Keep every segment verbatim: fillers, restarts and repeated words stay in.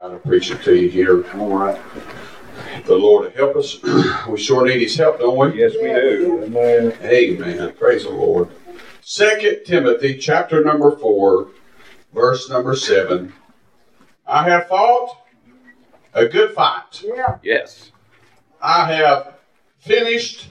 I'll preach it to you here. All right. The Lord will help us. We sure need His help, don't we? Yes, we do. Amen. Amen. Praise the Lord. Second Timothy chapter number four, verse number seven. I have fought a good fight. Yeah. Yes. I have finished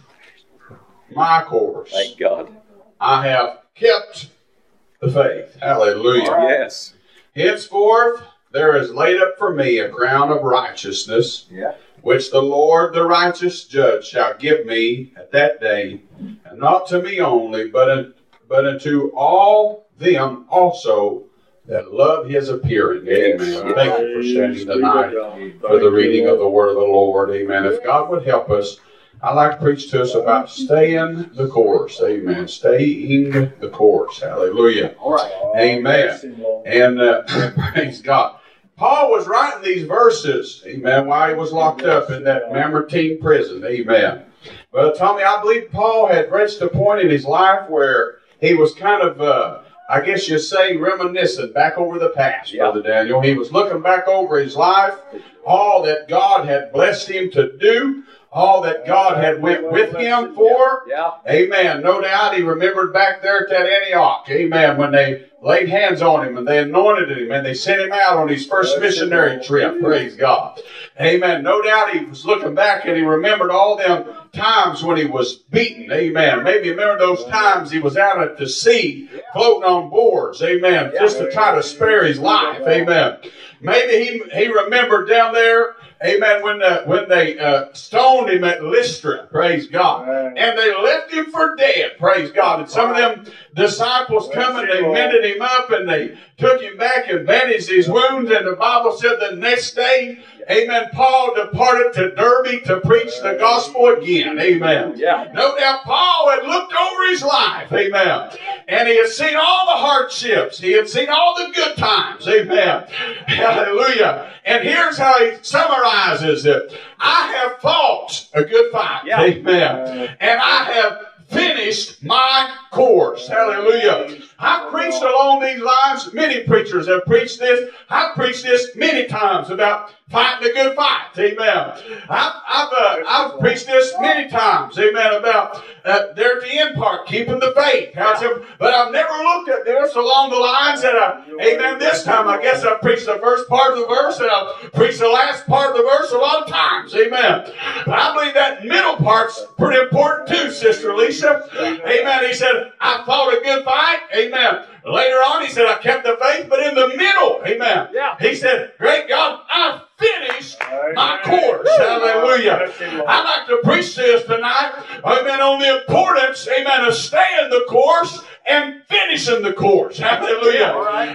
my course. Thank God. I have kept the faith. Hallelujah. Right. Yes. Henceforth, there is laid up for me a crown of righteousness, yeah. which the Lord, the righteous judge, shall give me at that day, and not to me only, but, in, but unto all them also that love His appearing. Yes. Amen. Thank you for standing tonight for the reading of the word of the Lord. Amen. If God would help us, I'd like to preach to us about staying the course. Amen. Staying the course. Hallelujah. All right. Amen. And uh, praise God. Paul was writing these verses, amen, while he was locked up in that Mamertine prison. Amen. Well, Tommy, I believe Paul had reached a point in his life where he was kind of, uh, I guess you say, reminiscing back over the past, yeah. Brother Daniel. He was looking back over his life, all that God had blessed him to do, all that God had went with him for. Yeah. Amen. No doubt he remembered back there at that Antioch. Amen. When they laid hands on him and they anointed him and they sent him out on his first missionary trip. Praise God. Amen. No doubt he was looking back and he remembered all them times when he was beaten. Amen. Maybe remember those times he was out at the sea floating on boards. Amen. Just to try to spare his life. Amen. Maybe he, he remembered down there, amen, when the, when they uh, stoned him at Lystra, praise God, and they left him for dead, praise God. And some of them disciples come and they mended him up and they took him back and bandaged his wounds. And the Bible said the next day, amen, Paul departed to Derbe to preach the gospel again. Amen. Yeah. No doubt Paul had looked over his life. Amen. And he had seen all the hardships. He had seen all the good times. Amen. Hallelujah. And here's how he summarizes it. I have fought a good fight. Yeah. Amen. And I have finished my course. Hallelujah. I've preached along these lines. Many preachers have preached this. I've preached this many times about fighting a good fight. Amen. I've, I've, uh, I've preached this many times. Amen. About uh, there at the end part, keeping the faith. But I've never looked at this along the lines that I, amen, this time I guess I've preached the first part of the verse and I've preached the last part of the verse a lot of times. Amen. But I believe that middle part's pretty important too, Sister Lisa. Amen. He said, I fought a good fight. Amen. Later on, he said, I kept the faith, but in the middle, amen. Yeah. He said, great God, I finished my course. Hallelujah. I'd like to preach this tonight, amen, on the importance, amen, of staying the course and finishing the course. Hallelujah.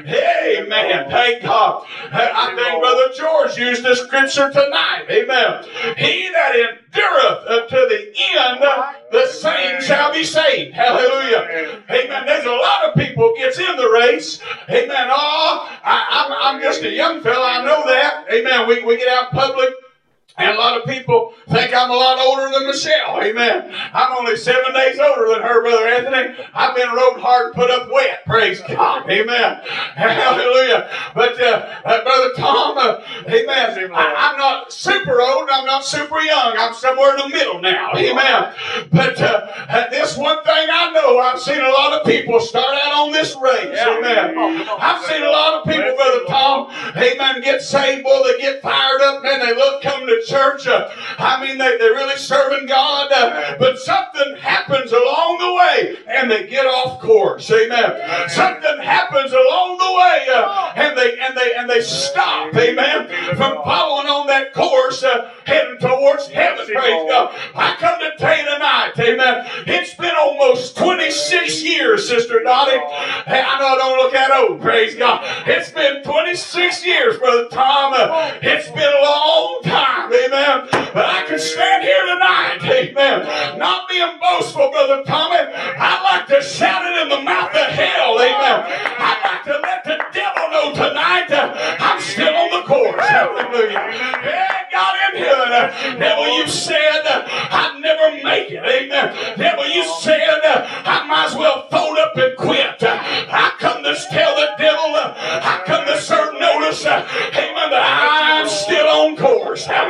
Amen. Thank God. I think Brother George used this scripture tonight. Amen. He that endureth unto the end, the same shall be saved. Hallelujah. Amen. There's a lot of people gets in the race. Amen. Oh, I, I'm, I'm just a young fella. I know that. Amen. We, we get out in public. And a lot of people think I'm a lot older than Michelle. Amen. I'm only seven days older than her, Brother Anthony. I've been rode hard, put up wet. Praise God. Amen. Hallelujah. But, uh, uh, Brother Tom, uh, amen. I, I'm not super old. I'm not super young. I'm somewhere in the middle now. Amen. But uh, this one thing I know, I've seen a lot of people start out on this race. Amen. I've seen a lot of people, Brother Tom, amen, get saved. Boy, they get fired up and they love coming to church. Uh, I mean, they, they're really serving God, uh, but something happens along the way and they get off course. Amen. Something happens along the way uh, and they and they and they stop. Amen. From following on that course, uh, heading towards heaven. Praise God. I come to tell you tonight, amen. It's been almost twenty-six years, Sister Dottie. Hey, I know I don't look that old. Praise God. It's been twenty-six years, Brother Tom. Uh, it's been a long time. Amen. But I can stand here tonight. Amen. Not being boastful, Brother Tommy. I'd like to shout it in the mouth of hell. Amen. I'd like to let the devil know tonight uh, I'm still on the course. Hallelujah. Yeah, God in heaven. Uh, devil, you said uh, I'd never make it. Amen. Devil, you said uh, I might as well fold up and quit. Uh, I come to tell the devil, uh, I come to serve notice. Uh, amen. That I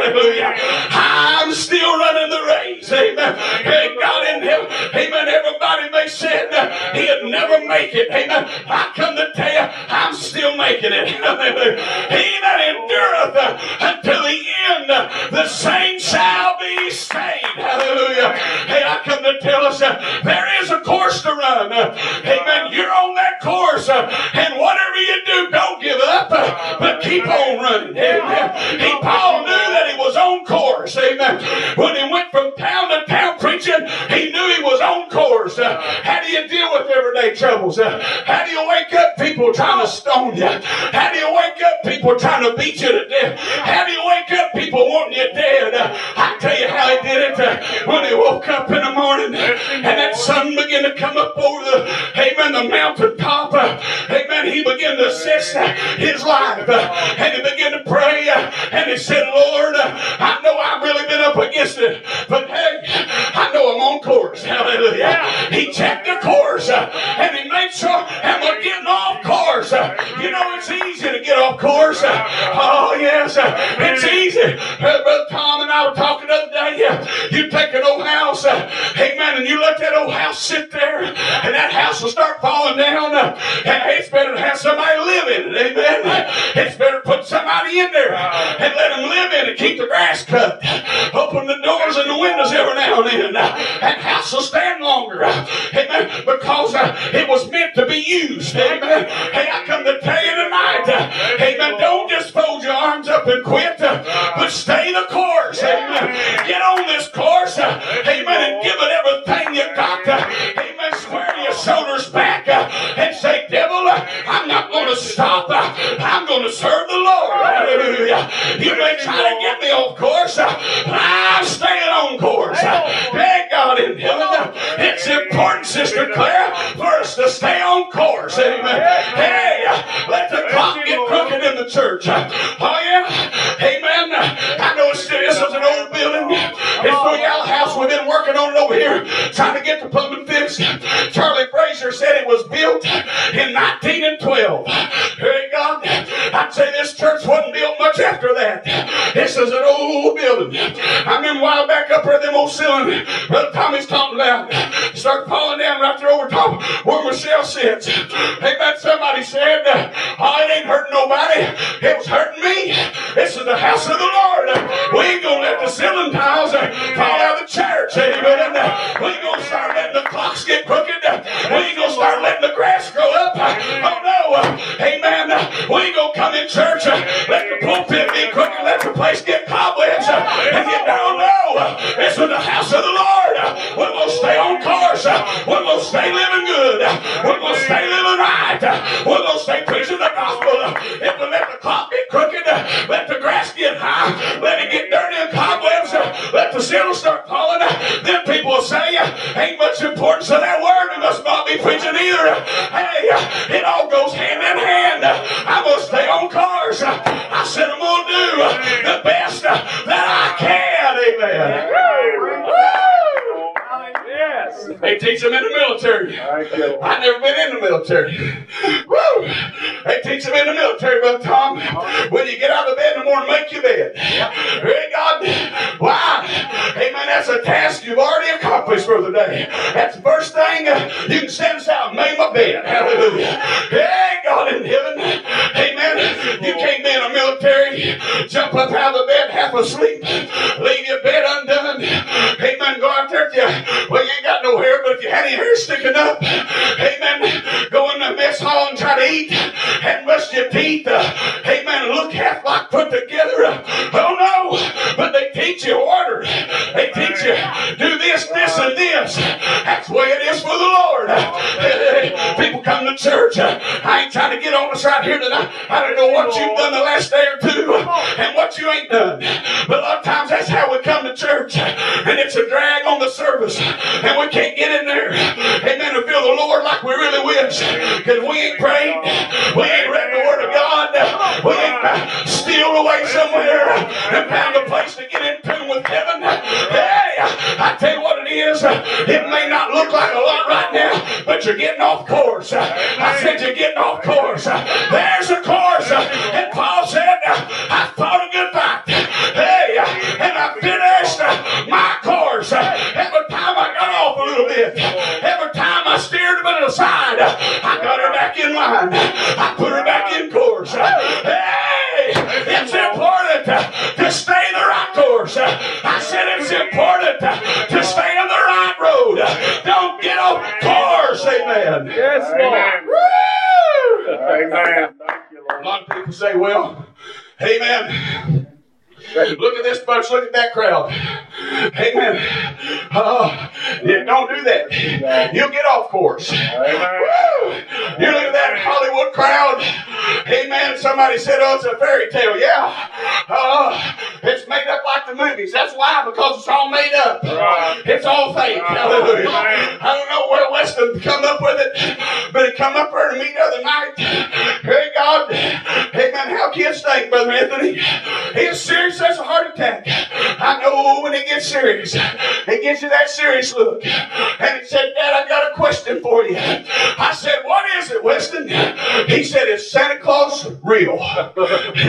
Hallelujah. I'm still running the race. Amen. Hey, God in heaven. Amen. Everybody may say that he'd never make it. Amen. I come to tell you, I'm still making it. Hallelujah. He that endureth until the end, the same shall be saved. Hallelujah. Hey, I come to tell us uh, there is a course to run. Uh, amen. You're on that course. Uh, and whatever you do, don't give up, uh, but keep on running. Amen. He, Paul knew that he was on course. Amen. When he went from town to town preaching, he knew he was on course. Uh, how do you deal with everyday troubles? Uh, how do you wake up people trying to stone you? How do you wake up people trying to beat you to death? How do you wake up people wanting you dead? Uh, I tell you how he did it. Uh, when he woke up in the morning and that sun began to come up over the, amen, the mountain top. Uh, amen. He began to assess uh, his life. Uh, and he began to pray. Uh, and he said, Lord, uh, I know I've really been up against it. But hey, I know I'm on course. Hallelujah. He checked the course. Uh, and he made sure, am I getting off course? Uh, you know, it's easy to get off course. Uh, oh, yes. Uh, it's easy. Uh, Brother Tom and I were talking the other day. Uh, you take an old house, uh, amen, and you let that old house sit there, and that house will start falling down. Uh, and it's better to have somebody live in it, amen. It's better to put somebody in there and let them live in it. Keep the grass cut. Open the doors and the windows every now and then. Uh, that house will stand longer, uh, amen, because uh, it was meant to be used, amen. Hey, I come to tell you tonight, uh, amen, don't just fold your arms up and quit, uh, but stay the course, amen. Get on this course, uh, amen, and give it everything you got, uh, amen. Square your shoulders back uh, and say, devil, uh, I'm not going to stop. Uh, I'm going to serve the Lord. Hallelujah. You may try to get me off course. Uh, I'm staying on course. Uh, thank God in heaven. Uh, it's important, Sister Claire, for us to stay on course. Amen. Hey, uh, let the clock get crooked in the church. Uh, oh, yeah. Amen. Uh, I know it's still, this is an old building. It's the Yellow House. We've been working on it over here, trying to get the plumbing fixed. Charlie Frazier said it was built in nineteen twelve. Hey, God, I'd say this church wasn't built much after that. This is an old building. I remember a while back up there, them old ceiling Brother Tommy's talking about started falling down right there over top where Michelle sits. Hey, man, somebody said, oh, it ain't hurting nobody. It was hurting me. This is the house of the Lord. We ain't going to let the ceiling tiles fall out of the church. Amen. We ain't going to start letting the clocks get crooked. We ain't going to start letting the grass grow up. Oh, no. Amen. We ain't going to come in church, let the pulpit be crooked, let the place get cobwebs. And you don't know. This is the house of the Lord. We're going to stay on course. We're going to stay living good. We're going to stay living right. We're going to stay preaching the gospel. If we let the clock get crooked, let the grass get high, let it get dirty and cobwebs, let the ceiling start falling, then people will say, ain't much importance to that word. We must not be preaching either. Hey, it all goes hand in hand. I'm going to stay on course. I said I'm going to do the best that I can. Amen. Yes. They teach them in the military. I've never been in the military. Woo! They teach them in the military, Brother Tom. When you get out of bed in the morning, make your bed. Hey, God. Why? Amen. That's a task you've already accomplished for the day. That's the first thing uh, you can stand aside and make my bed. Hallelujah. Hey, God in heaven. Amen. You can't be in the military, jump up out of the bed half asleep, leave your bed undone. Amen. Go out there if you, well, you ain't got no hair, but if you had any hair sticking up, amen, go in the mess hall and try to eat and brush your teeth. Uh, amen. Look half like put together. Uh, oh, no. But they teach you order. They teach you do this, this, and this. That's the way it is for the Lord. Uh, people come to church. Uh, I ain't trying to get on us right here tonight. I don't know what you've done the last day or two and what you ain't done. But a lot of times that's how we come to church. And it's a drag on the service. And we can't get in there. Amen. To feel the Lord like we really wish. Because we ain't prayed. We ain't read the Word of God. We ain't uh, stealed away somewhere and found a place to get in tune with heaven. Hey, I tell you what it is. It may not look like a lot right now, but you're getting off course. I said you're getting off course. There's a course. And Paul said, I fought a good fight. Hey, to stay in the right course. I said it's important to stay on the right road. Don't get off course. Amen. Yes, Lord. Woo! Amen. Thank you, A Lord. lot of people say, well, amen. Look at this bunch. Look at that crowd. Amen. Uh, yeah, don't do that. You'll get off course. Amen. Woo! You look at that Hollywood crowd. Amen. Somebody said, oh, it's a fairy tale. Yeah. Uh, it's made up like the movies. That's why, because it's all made up. Right. It's all fake. Right. Hallelujah. Amen. I don't know where Weston come up with it, but he come up there to me the other night. Hey, God. Amen. How kids think, Brother Anthony? He's serious as a heart attack. I know when it gets serious, it gives you that serious look. And he said, Dad, I got a question for you. I said, what is it, Weston? He said, is Santa Claus real? Woo!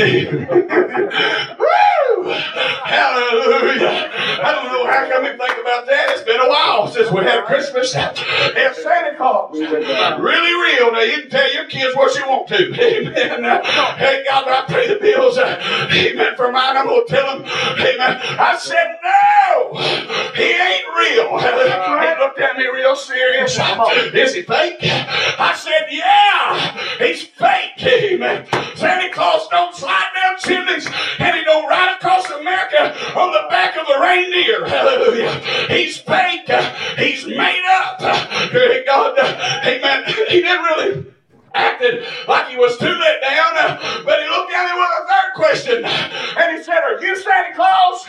Hallelujah. I don't know how come we think about that. It's been a while since we had Christmas. If Santa Claus really real, now you can tell your kids what you want to. Amen. Hey, God, I pay the bills. Amen. For mine, I'm going to tell them. Amen. I said, no, he ain't real. He looked at me real serious. Is he fake? I said, yeah, he's fake. Amen. Santa Claus don't slide down chimneys and he don't ride across America on the back of a reindeer. Hallelujah. He's fake. He's made up. Good God. Amen. He didn't really acted like he was too let down, uh, but he looked at me with a third question, and he said, are you Santa Claus?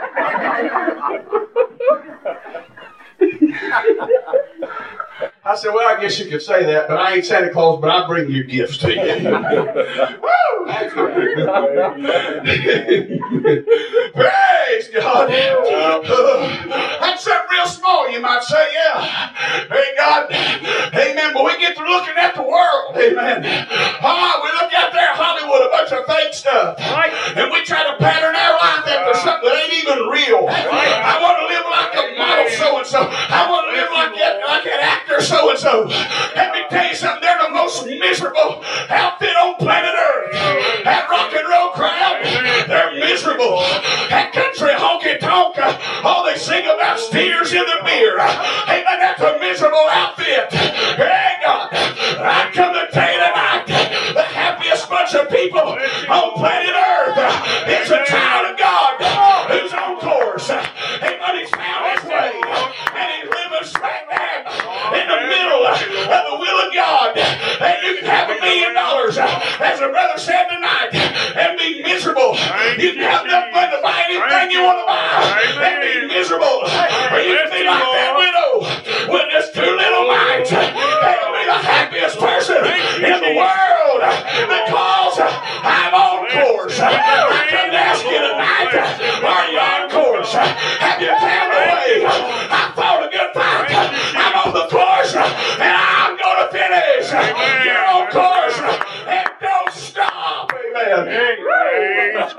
I said, well, I guess you could say that, but I ain't Santa Claus, but I bring you gifts to you. Woo! Praise God. Uh, that's something real small, you might say, yeah. Hey, God. Amen. But we get to looking at the world. Amen. Ah, we look out there in Hollywood, a bunch of fake stuff. Right. And we try to pattern our life after something that ain't even real. Right. I want to live like a model so-and-so. I want to live like that, like that actor so-and-so. Let me tell you something. They're the most miserable outfit on planet Earth. That rock and roll crowd, they're miserable. That country honky-tonk, all they sing about steers in the beer. Hey, man, that's a miserable outfit. Hey, God, I come to tell you tonight, the happiest bunch of people on planet Earth is a child of God who's on course. Hey, man, he's found his way, and he's living smack dab in the middle of the will of God. And you can have a million dollars, as a brother said tonight, and be miserable. You can have enough money to buy anything you want to buy and be miserable. Or you can be like that widow with just two little mites. They'll be the happiest person in the world because I'm on course. I come to ask you tonight, are you on course? Have you found a way? I fought a good fight. I'm on the course and I'm going to finish. You're on course and don't stop. Amen. Amen.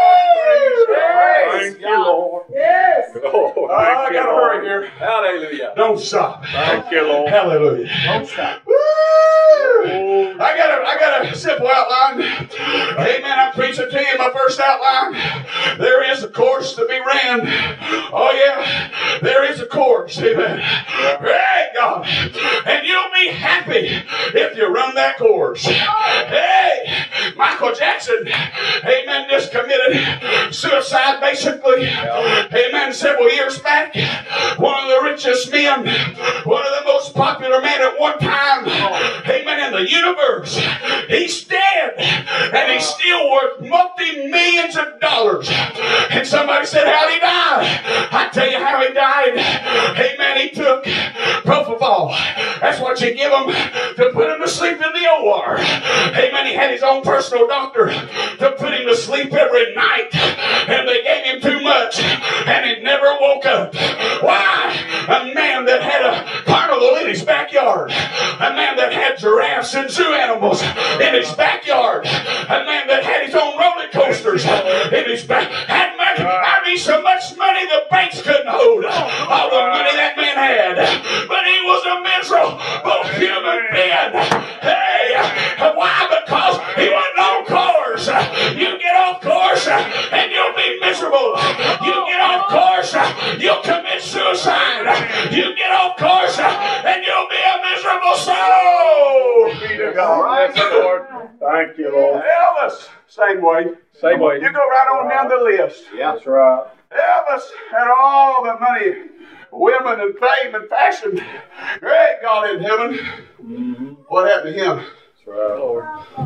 Thank you, Lord. Yes. Oh, I got to hurry here. Hallelujah. Don't stop. Thank you, Lord. Hallelujah. Don't stop. Woo! I got a, I got a simple outline. Amen. I'm preaching to you in my first outline. There is a course to be ran. Oh, yeah. There is a course. Amen. Great God. And you'll be happy if you run that course. Hey, Michael Jackson, amen, just committed suicide basically. Amen. Several years back. One of the richest men, one of the most popular men at one time, amen, in the universe. He's dead, and he's still worth multi-millions of dollars. And somebody said, how'd he die? I tell you how he died. Amen. He took propofol. That's what you give him to put him to sleep in the O R. Amen. He had his own personal doctor to put him to sleep every night, and they gave him too much, and he never woke up. Why? A man that had a carnival in his backyard, a man that had giraffes and zoo animals in his backyard, a man that had his own roller coasters in his back, had money, I mean so much money the banks couldn't hold all the money that man had. But he was a miserable human being. Hey, why? Because he wasn't on course. You get off course, and you'll be miserable. You get off course, you'll commit suicide. You get off course, and you'll be a miserable soul. Be to God. Right, Lord. Thank you, Lord. Elvis, same way. Same way. You go right on down the list. Yeah, that's right. Elvis had all the money, women, and fame and fashion. Great God in heaven. Mm-hmm. What happened to him? That's right, Lord.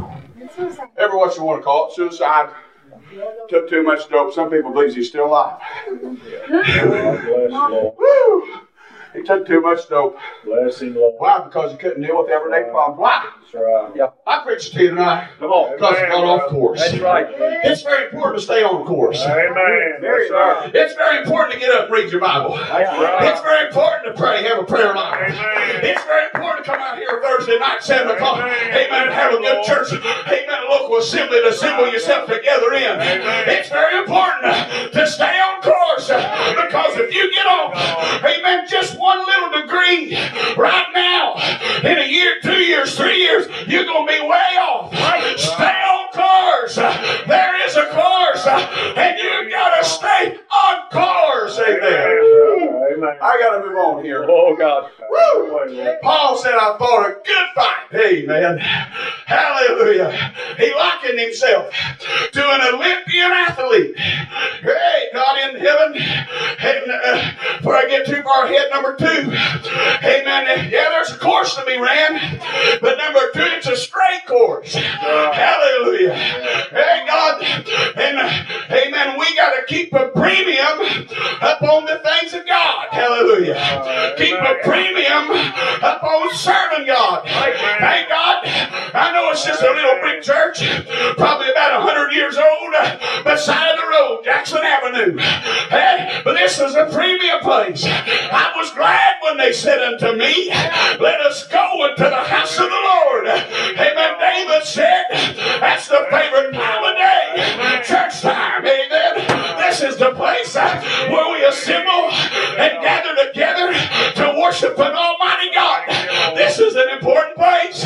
Ever what you want to call it, suicide. Took too much dope. Some people believe he's still alive. God bless you, Lord. Woo! He took too much dope. Bless him, Lord. Why? Because he couldn't deal with everyday problems. Why? That's right. Yeah. I preached to you tonight. Come on. Because he got off course. That's right. It's very important to stay on course. Amen. Yes, sir. It's very important to get up and read your Bible. That's right. It's very important to pray, have a prayer life. Amen. It's very important to come out here Thursday night, seven o'clock. Amen. Amen. Have a good church. Amen. A local assembly to assemble yourself together in. Amen. It's very important to stay on course. Because if you get off, amen, just one little degree right now, in a year, two years, three years, you're going to be way off. Stay on course. There is a course, and you got to stay on course. Amen. Amen. I got to move on here. Oh, God. Woo! Paul said, I fought a good fight. Amen. Hallelujah. He likened himself to an Olympian athlete. Hey, God in heaven. And, uh, before I get too far ahead, number two. Amen. Yeah, there's a course to be ran. But number two, it's a straight course. Hallelujah. Hey, God. And, uh, amen, we got to keep a premium upon the things of God. Hallelujah. Keep a premium upon serving God. Thank God. I know it's just a little brick church, probably about a hundred years old, beside the road, Jackson Avenue. Hey, but this is a premium place. I was glad when they said unto me, let us go into the house of the Lord. Amen. David said, that's the favorite time of day. Church time. Amen. This is the place where we assemble and gather together to worship an Almighty God. This is an important place.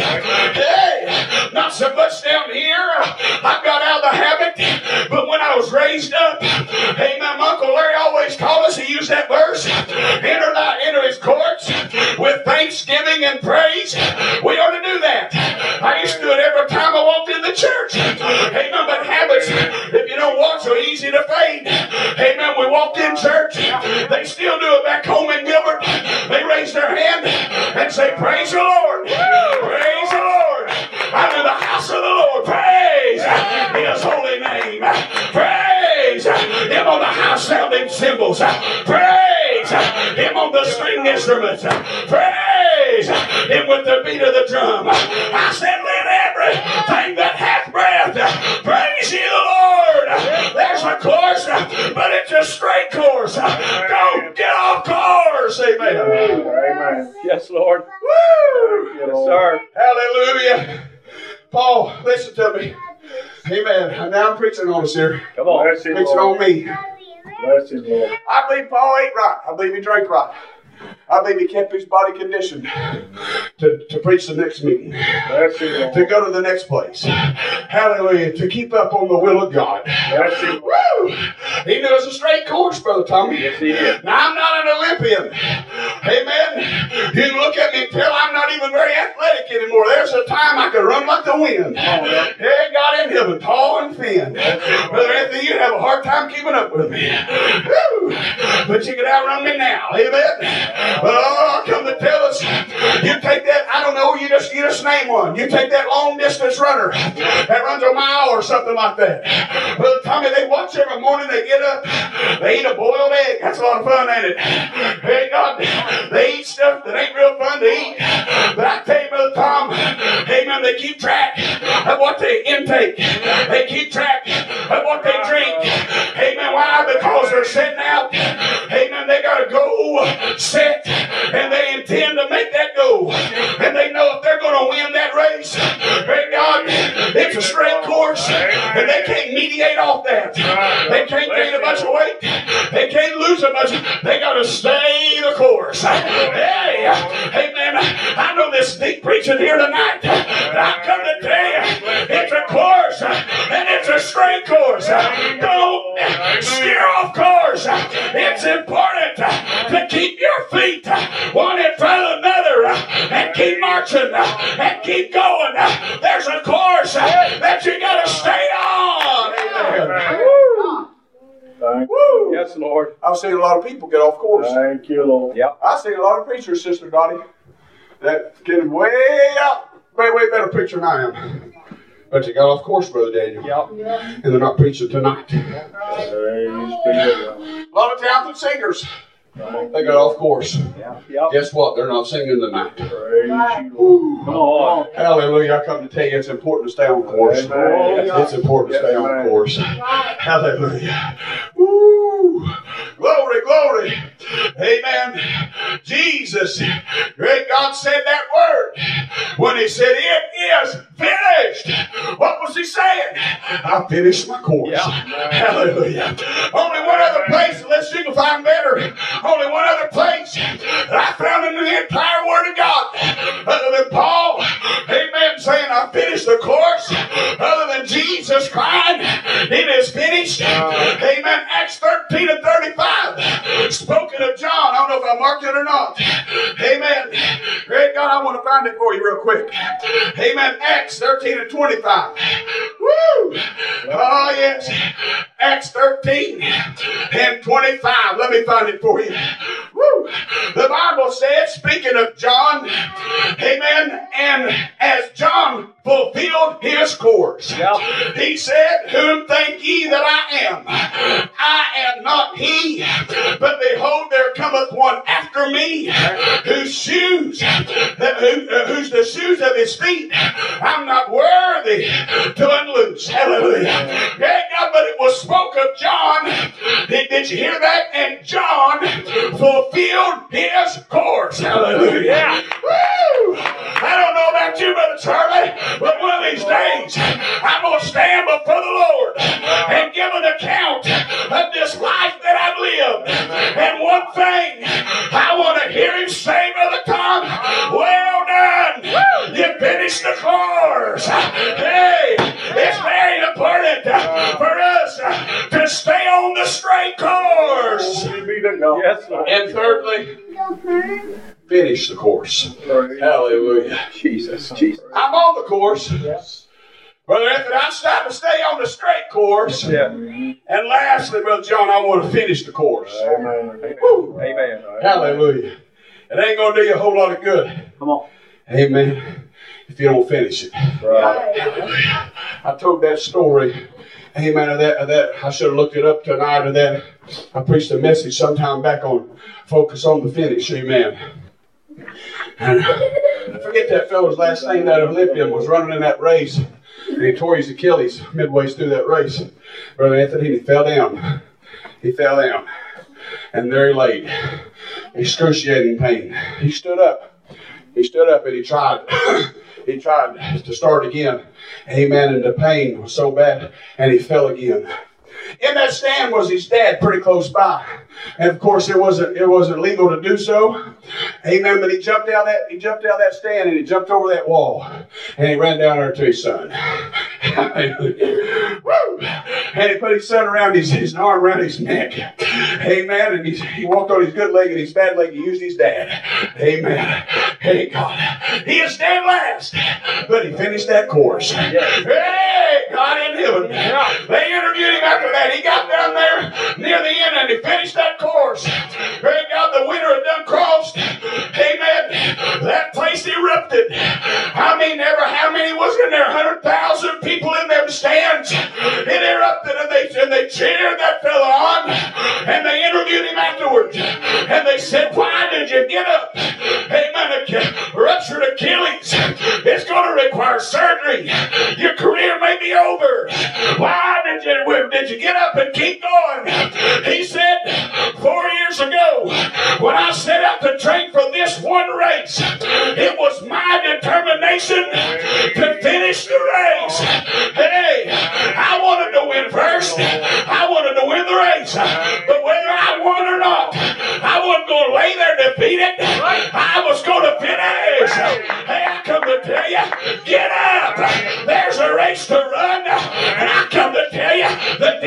Hey, not so much down here. I got out of the habit, but when I was raised up, hey, my Uncle Larry always taught us, he used that verse, enter thy, enter his courts with thanksgiving and praise. We ought to do that. I used to do it every time I walked in the church. Amen. But habits, if you don't walk, so easy to fade. Amen. We walked in church. They still do it back home in Gilbert. They raise their hand and say, praise the Lord. Praise the Lord. I'm in the house of the Lord. Praise his holy name. Praise him on the house sounding cymbals. Praise him on the string instruments. Praise him with the beat of the drum. I said, let everything that hath breath praise ye the Lord. There's a course, but it's a straight course. Don't get off course. Amen. Amen. Yes, Lord. Woo! Yes, sir. Hallelujah. Paul, listen to me. Amen. Now I'm preaching on us here. Come on. Bless him, Preaching Lord. on me. Bless him, Lord. I believe Paul ate right. I believe he drank right. I believe he kept his body conditioned to, to preach the next meeting, Bless him, Lord. to go to the next place. Hallelujah. To keep up on the will of God. Bless him. Woo! He knew it was a straight course, Brother Tommy. Yes, he did. Now, I'm not an Olympian. Amen. You can look at me and tell I'm not even very athletic anymore. There's a time I could run like the wind. Hey, God in heaven, tall and thin. Brother Anthony, you'd have a hard time keeping up with me. Woo! But you can outrun me now. Amen. But oh, come to tell us, you take that, I don't know, you just you just name one. You take that long distance runner that runs a mile or something like that. Brother Tommy, they watch every morning, they get up, they eat a boiled egg. That's a lot of fun, ain't it? Hey, God, they eat stuff that ain't real fun to eat. But I tell you, Brother Tom, amen, they keep track of what they intake. They keep track of what they drink. Amen. Why? Because they're sitting out. Amen. They got to go set, and they intend to make that go. And they know if they're going to win that race, thank God, it's a straight course, and they can't mediate off that. They can't gain a bunch of weight. They can't lose a bunch. They got to stay the course. Hey, amen. I know this deep preaching here tonight. I come to tell you, it's a course, and it's a straight course. Don't steer off course. It's important to keep your feet one in front of another and keep marching and keep going. There's a course that you got to stay on. Amen. Thank Woo. Yes, Lord. I've seen a lot of people get off course. Thank you, Lord. Yep. I've seen a lot of preachers, Sister Dottie, that get way out, way, way better preacher than I am. But you got off course, Brother Daniel. Yep. And they're not preaching tonight. Praise be to A lot of talented singers, they got off course. God. Yep. Guess what? They're not singing tonight. Praise you, Lord. Come on. Hallelujah. I come to tell you it's important to stay on course. Amen. It's important to stay Yes, on amen. course. Hallelujah. Woo. Glory, glory. Amen. Jesus, great God said that word when he said, it is finished. What was he saying? I finished my course. Yeah. Hallelujah. Only one other place, unless you can find better, only one other place that I found in the entire Word of God, other than Paul, amen, saying I finished the course, other than Jesus crying, it is finished. Amen. Acts thirteen and thirty-five, spoken of John. I don't know if I marked it or not. Amen. Great God, I want to find it for you real quick. Amen. Acts thirteen and twenty-five. Woo! Oh, yes. Acts thirteen and twenty-five. Let me find it for you. Woo! The Bible says, speaking of John, amen, and as John fulfilled his course, Yep. he said, whom think ye that I am? I am not he, but behold, there cometh one after me, whose shoes, who, who's the shoes of his feet, I'm not worthy to unloose. Hallelujah. Great God, but it was spoke of John. Did, did you hear that? And John fulfilled his course. Hallelujah. Woo! I don't know about you, Brother Charlie, but one of these days I'm going to stand before the Lord and give an account of this life that I've lived. And one thing I want to hear him say, Brother Tom, well done. You finished the course. Hey, it's very important for us to stay on the straight course. Glory be to God. Yes, Lord. And thirdly, finish the course. Praise Hallelujah. Jesus. Jesus. I'm on the course. Yes. Brother Anthony, I'm starting to stay on the straight course. Yeah. And lastly, Brother John, I want to finish the course. Amen. Woo. Amen. Hallelujah. It ain't going to do you a whole lot of good. Come on. Amen. If you don't finish it. Right. Hallelujah. I told that story. Amen. Of that, of that. I should have looked it up tonight. Of that. I preached a message sometime back on focus on the finish. Amen. And I forget that fellow's last name, that Olympian was running in that race. And he tore his Achilles midway through that race. Brother Anthony, he fell down. He fell down. And there he laid. Excruciating pain. He stood up. He stood up and he tried. He tried to start again. Amen. And the pain was so bad. And he fell again. In that stand was his dad pretty close by. And of course it wasn't it wasn't legal to do so. Amen. But he jumped out that he jumped out that stand and he jumped over that wall. And he ran down there to his son. Woo! And he put his son around his, his arm around his neck. Amen. And he, he walked on his good leg and his bad leg he used his dad. Amen. Hey God. He is dead last. But he finished that course. Hey God in heaven. They interviewed him after that. He got down there near the end and he finished that course. Great God, the winter had done crossed. Amen. That place erupted. I mean, ever how many was in there? one hundred thousand people in them stands. It erupted and they, and they cheered that fella on. And they interviewed him afterwards. And they said, why did you get up? Amen. Ruptured Achilles. It's going to require surgery. Your career may be over. Why did you, did you get up and keep going? He said, four years ago, when I set out to train for this one race, it was my determination to finish the race. Hey, I wanted to win first. I wanted to win the race. But whether I won or not, I wasn't going to lay there defeated. I was going to finish. Hey, I come to tell you, get up. There's a race to run. And I come to tell you, the devil might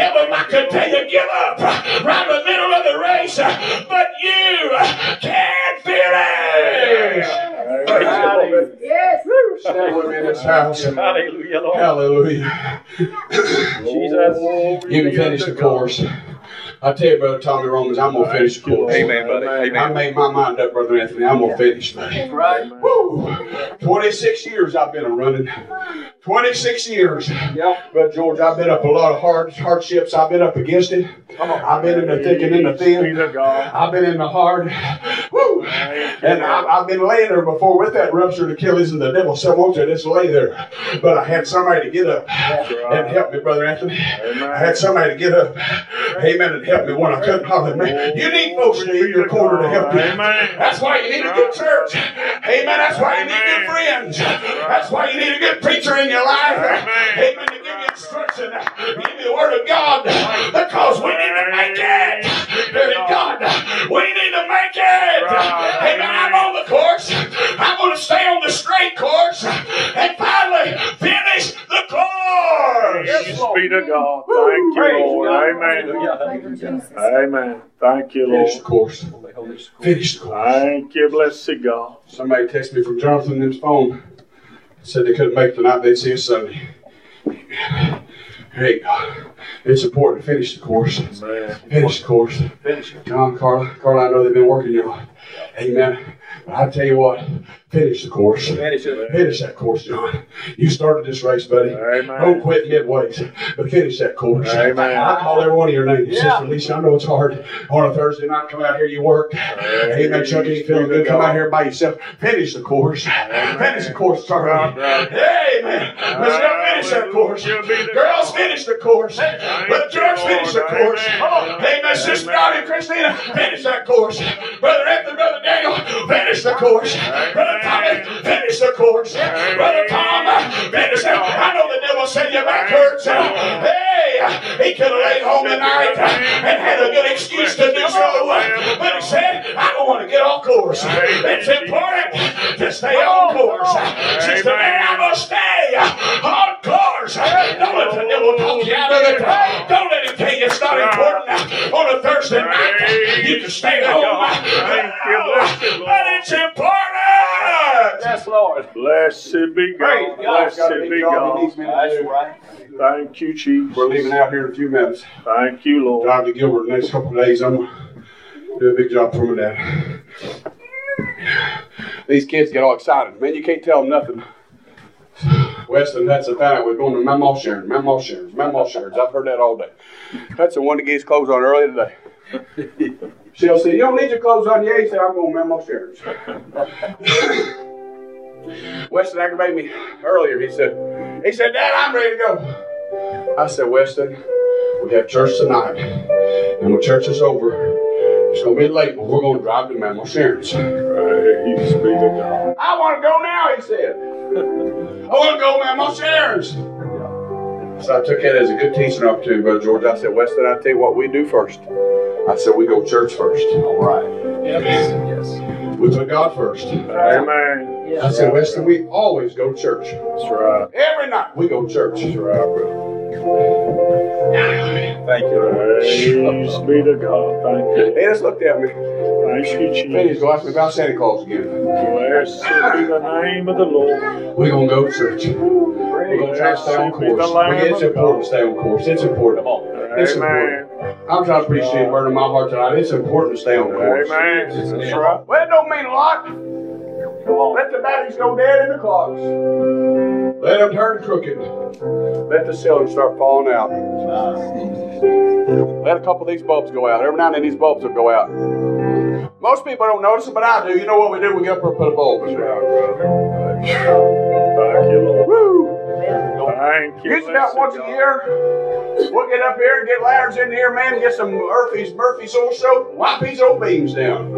could tell you give up right in the middle of the race, but you can't finish. Yes. Stand with me in this house. Hallelujah, Lord. Hallelujah. Jesus. You can finish the course. I tell you, Brother Tommy Romans, I'm going to finish the course. Amen, buddy. Amen. I made my mind up, Brother Anthony. I'm going to finish, buddy. Right. Woo! twenty-six years I've been a running. twenty-six years. Yep. But George, I've been up a lot of hard hardships. I've been up against it. I've been in the thick and in the thin. I've been in the hard. Woo! And I've, I've been laying there before with that ruptured Achilles, and the devil said, won't you just lay there? But I had somebody to get up and help me, Brother Anthony. I had somebody to get up, amen, and help me when I couldn't hardly make. You need folks in your corner to help you. That's why you need a good church. Amen. That's why you need good friends. That's why you need a good preacher in your life. Amen. To give you instruction, give you the word of God, because we need to make it. Dear God, we need to make it. Amen. I'm on the course. I'm going to stay on the straight course and finally finish the course. Yes, be to God. Thank you, Lord. Amen. Amen. Thank you, Finish the Lord. course. Finish the course. Thank you, blessed God. Somebody texted me from Jonathan's phone. Said they couldn't make tonight. They'd see us Sunday. Hey, God. It's important to finish the course. Amen. Finish the course. Finish it. John, Carla, Carla, I know they've been working you on. Amen. But I tell you what, finish the course. Finish it. Finish that course, John. You started this race, buddy. Amen. Don't quit midway, but finish that course. Amen. I call every one of your names. Yeah. Sister Lisa, I know it's hard on a Thursday night. Come out here, you work. Amen. Chuck, you ain't feeling good. Come out here by yourself. Finish the course. Finish the course, Charlie. Amen. Michelle, finish that course. Girls, finish the course. Brother George, finish the course. Amen. Sister Dottie and Christina, finish that course. Brother Anthony, Brother Daniel, finish the course. Brother Tommy, finish the course. Brother Tom, finish it. I know the devil said your back hurts. Hey, he could have laid home tonight and had a good excuse to do so. But he said, I don't want to get off course. It's important to stay on course. Sister Mary, I must stay on course. Don't let the devil talk you out of it. Don't let him tell you it's not important on a Thursday night. You can stay home. But it's important. Yes, Lord. Blessed be God. Blessed be God. That's right. Thank you, Jesus. We're leaving out here in a few minutes. Thank you, Lord. Drive to Gilbert the next couple of days. I'm going to do a big job for my dad. These kids get all excited. Man, you can't tell them nothing. Weston Hudson found out we're going to Mamaw Sharon, Mamaw Sharon, Mamaw Sharon. I've heard that all day. Hudson wanted to get his clothes on early today. She'll say, you don't need your clothes on yet. He said, I'm going to Mamaw Sharon's. Weston aggravated me earlier. He said, he said, Dad, I'm ready to go. I said, Weston, we have church tonight. And when church is over, it's going to be late, but we're going to drive to Mamaw Sharon's. Praise be to God. I want to go now, he said. I want to go, Mamaw Sharon's. So I took that as a good teaching opportunity, Brother George. I said, Weston, I tell you what we do first. I said, we go church first. All right. Yes. Yes. We put God first. Amen. Yes. I said, Weston, we always go to church. That's right. Every night we go to church. That's right, brother. Thank you. Praise be to God. Thank you. They just looked at me. Thank you, Jesus. Please go ask me about Santa Claus again. Blessed be the name of the Lord. We're going to go to church. We're going to try to stay on course. It's important to stay on course. It's important. It's important. I'm trying to preach to you and burn in my heart tonight. It's important to stay on course. Amen. That's right. Well, it don't mean a lot. Let the batteries go dead in the clocks. Let them turn crooked. Let the ceiling start falling out. Let a couple of these bulbs go out. Every now and then these bulbs will go out. Most people don't notice it, but I do. You know what we do? We get up and put a bulb in. Thank you, Lord. Woo! Thank you. Usually about once a year, we'll get up here and get ladders in here, man, and get some Murphy's, Murphy's oil soap, wipe these old beams down.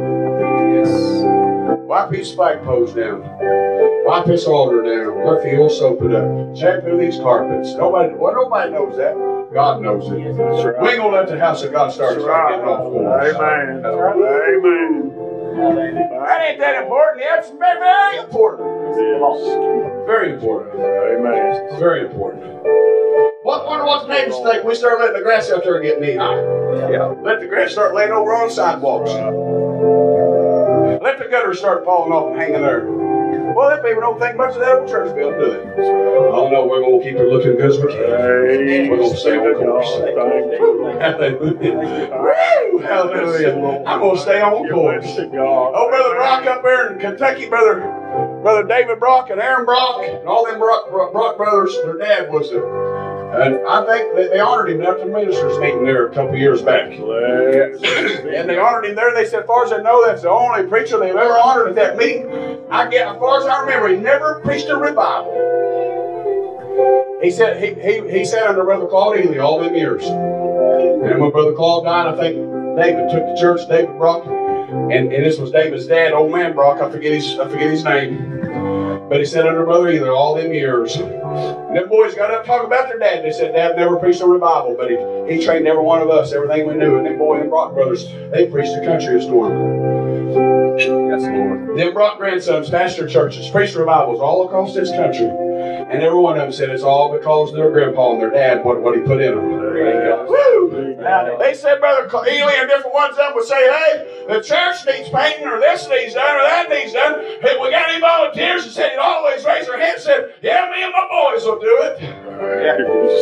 Wipe these spike posts down. Wipe this altar down. Murphy oil soap it up. Shampoo these carpets. Nobody, well, nobody knows that. God knows it. That's right. We ain't gonna let the house of God start, start getting off course. Amen. That's right. Amen. That ain't that important. Yeah, it's very, very important. Yes. Very important. Amen. Very important. What, wonder what the neighbors think? We start letting the grass out there get knee high. Yeah. Let the grass start laying over on the sidewalks. Let the gutters start falling off and hanging there. Well, them people don't think much of that old church building, do they? Oh no, we're going to keep it looking good as we can. We're going to stay on course. Hallelujah. Woo! Hallelujah. I'm going to stay on course. Oh, Brother Brock up there in Kentucky, Brother Brother David Brock and Aaron Brock, and all them Brock, Brock, Brock brothers, their dad was a And I think that they honored him after the ministers' meeting there a couple years back. And they honored him there. They said, as far as I know, that's the only preacher they've ever honored at that meeting. I get, as far as I remember, he never preached a revival. He said he he he sat under Brother Claude Ely all them years. And when Brother Claude died, I think David took the church, David Brock, and, and this was David's dad, old man Brock. I forget his I forget his name. But he sat under Brother Ely all them years. And them boys got up talking about their dad. They said, Dad never preached a revival, but he, he trained every one of us, everything we knew. And them boys and Brock brothers, they preached the country a storm. Yes, Lord. Them Brock grandsons pastored churches, preached revivals all across this country. And every one of them said it's all because of their grandpa and their dad, what, what he put in them. Woo! They said, Brother Ely and different ones of them would say, hey, the church needs painting, or this needs done, or that needs done. If we got any volunteers, he said he'd always raise their hand and said, yeah, me and my boys will do it. Yeah.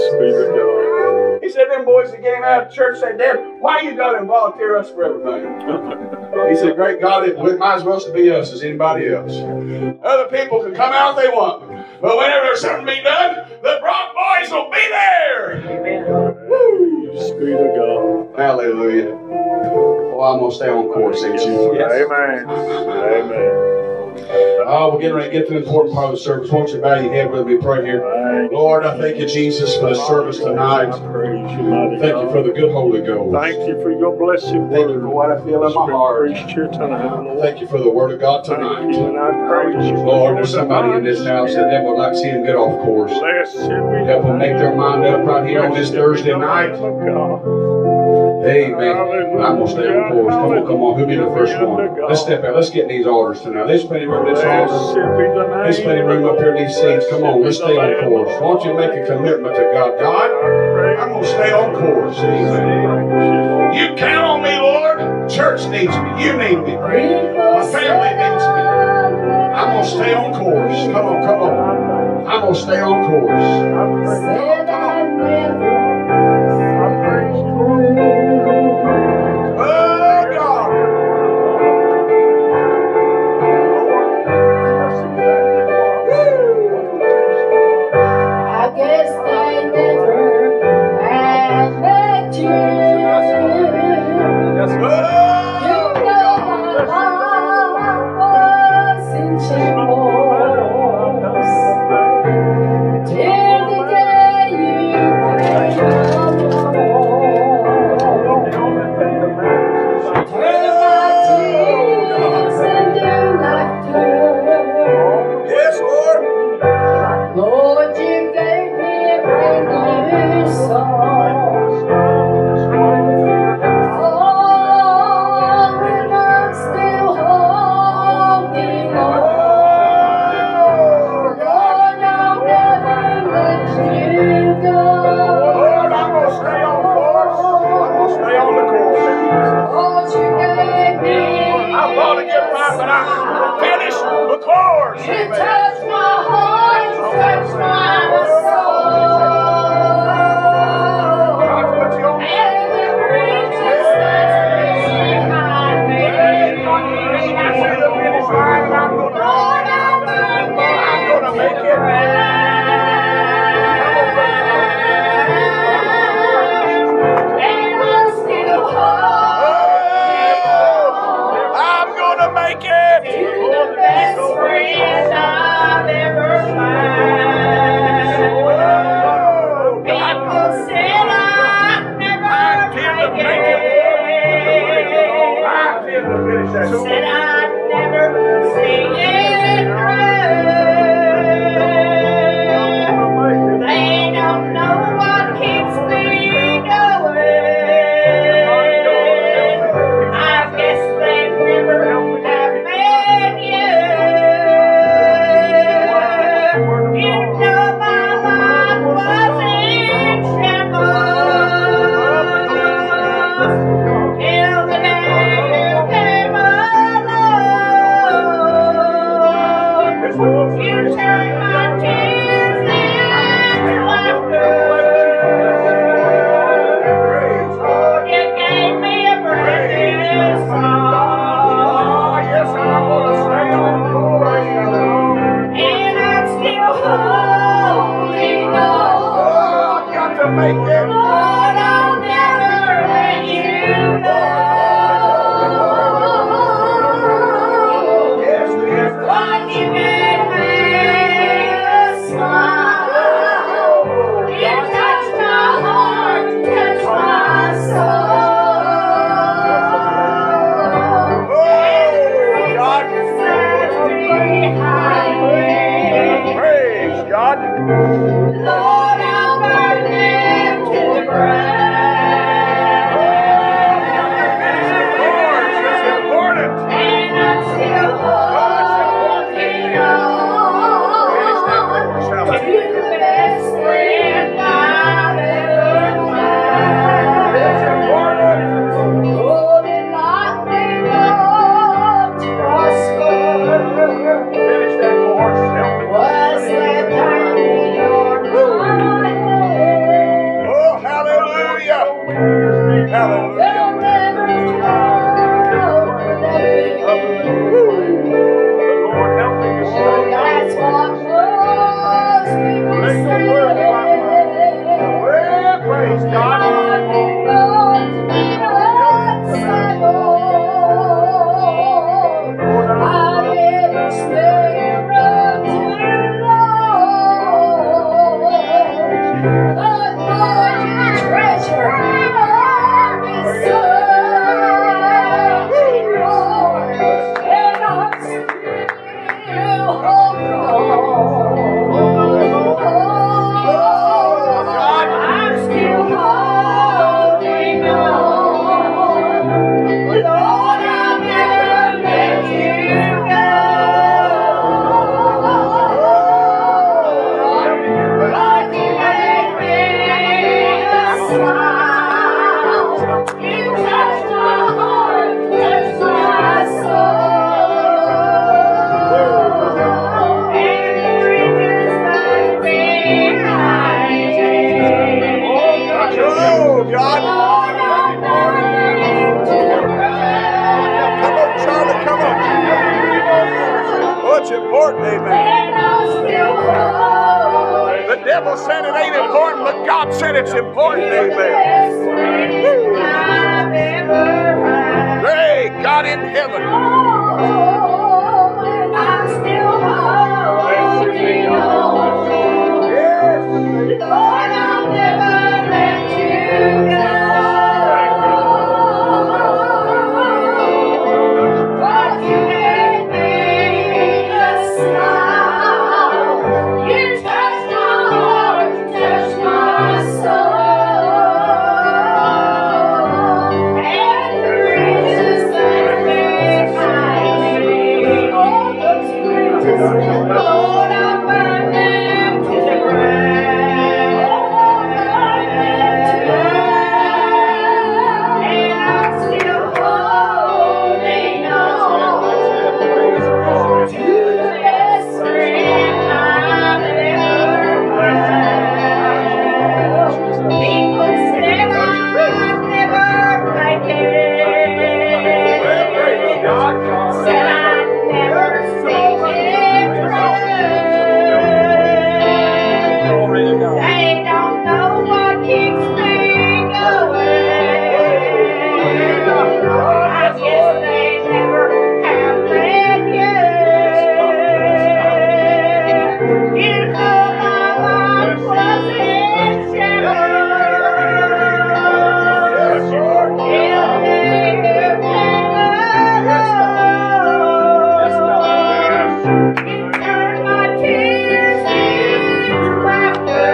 He said them boys that came out of church said, Dad, why you got to volunteer us for everything? He said, great God, it might as well be us as anybody else. Other people can come out if they want. But whenever there's something to be done, the Brock boys will be there. Amen. Woo! Spirit of God. Hallelujah. Oh, I'm going to stay on course, ain't you? Yes. Amen. Amen. Oh, we're getting ready to get to the important part of the service. Won't you bow your head with me and pray here? Lord, I thank you, Jesus, for the service tonight. Thank you for the good Holy Ghost. Thank you for your blessing. Thank you for what I feel in my heart. Tonight, thank you for the Word of God tonight. Thank you, and I praise you. Lord, there's somebody in this house that they would like to see him get off course. Help them make their mind up right here on this Thursday night. Amen. I'm going to stay on course. Come on, come on. Who'll be the first one? Let's step out. Let's get in these orders tonight. There's plenty of room in this house. There's plenty of room up here in these seats. Come on, let's stay on course. Why don't you make a commitment to God? God, I'm going to stay on course. Amen. You count on me, Lord. Church needs me. You need me. My family needs me. I'm going to stay on course. Come on, come on. I'm going to stay on course. Come on, come on. Oh, God. I guess they never had met you. You know my life was in shambles till the day you came along. Turn my tears into laughter. Yes, Lord. Lord, you gave me a brand new song. Oh, and I'm still holding on. Lord, I'll never let you go. Lord, I'm going to stay on course. I'm going to stay on the course. Lord, you gave me. I thought to get by, but I finished the course. You touched my heart, you touched my soul. God put you on. And the riches that's behind me. Lord, I'm gonna make it. and I'm still whole. I'm gonna make it. You're the best friend I've ever found. People said I'd never make it. Said I'd never see it through. They don't know what keeps me going. I guess they never have met you. You know my life was in important, amen. And I'm still holding The devil said it ain't important, but God said it's important, to the amen. best friend I've ever had. Hey, God in heaven. Oh, and I'm still holding on. Lord, I'll never let you go. But you gave me a smile. You touched my heart, you touched my soul. And the riches that behind me, all those riches, Lord, I burn them to the ground. And I'm still holding on to the best friend I've ever had. People said I'd never make it. Said I'd never see it through. They don't know what keeps me going. I guess they never have met you. You know my life was in shambles. Till they came along. You turned my tears into laughter.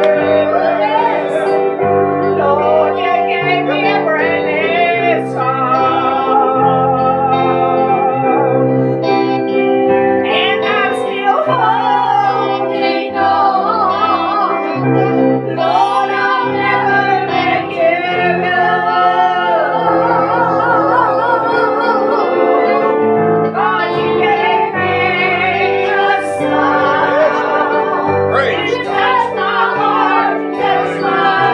Lord, you gave me a brand new song. And I'm still holding on. Lord, I'll never let you go. God, you gave me a smile. Praise You touched my heart, you touched my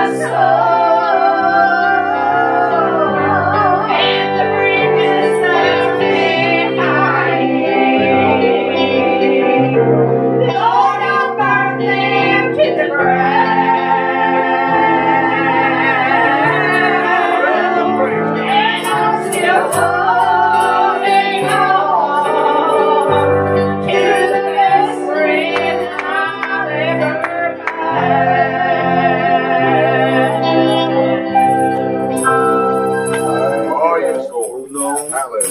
soul. And the bridges that's behind me, Lord, I'll burn them to the ground. And I'm still holding on to the best friend I've ever had. Oh, yes, Lord. Hallelujah.